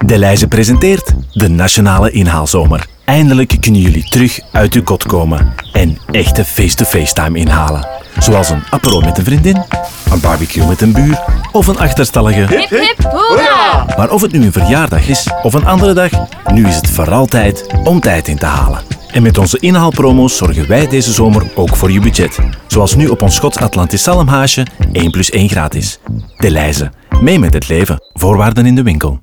Delhaize presenteert de Nationale Inhaalzomer. Eindelijk kunnen jullie terug uit uw kot komen en echte face-to-face time inhalen. Zoals een apero met een vriendin, een barbecue met een buur of een achterstallige Hip hip hoera! Maar of het nu een verjaardag is of een andere dag, nu is het vooral tijd om tijd in te halen. En met onze inhaalpromo's zorgen wij deze zomer ook voor je budget. Zoals nu op ons Schots Atlantisch zalmhaasje 1 + 1 gratis. Delhaize, mee met het leven. Voorwaarden in de winkel.